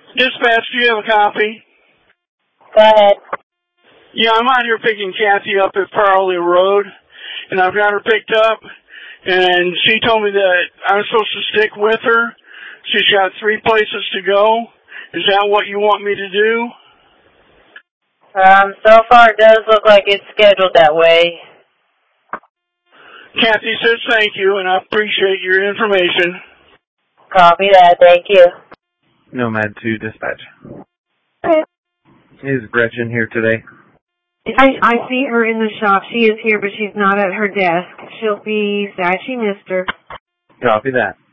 Dispatch, do you have a copy? Go ahead. Yeah, I'm out here picking Kathy up at Farley Road, and I've got her picked up, and she told me that I'm supposed to stick with her. She's got 3 places to go. Is that what you want me to do? So far it does look like it's scheduled that way. Kathy says thank you, and I appreciate your information. Copy that, thank you. Nomad 2 dispatch. Okay. Is Gretchen here today? I see her in the shop. She is here, but she's not at her desk. She'll be sad she missed her. Copy that.